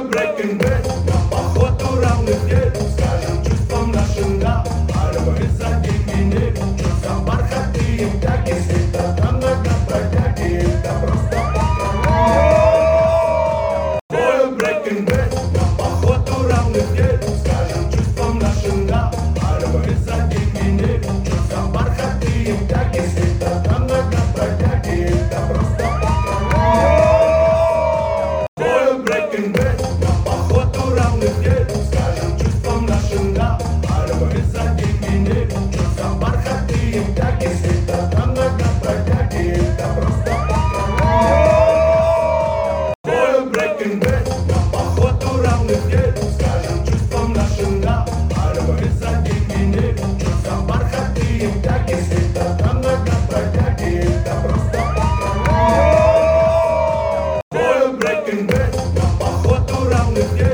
Breaking Bad, на походу равных нет. Скажем чувствам нашим да, борьбы за деньги нет. Что за бархаты, так если это там много бродяги, это просто Breaking Bad, на походу равных нет. Скажем чувствам нашим да, борьбы за деньги нет. Что за бархаты, так если это там много бродяги, это просто Breaking Bad, на походу равных нет. Скажем чувствам нашим да, борьбы за деньги нет. Что за бархаты, так если это там много бродяги, это просто Breaking Bad, на походу равных нет. Скажем чувствам нашим да, борьбы за деньги нет. Что за бархаты, так если это там много бродяги, это просто Breaking Bad, на походу равных нет.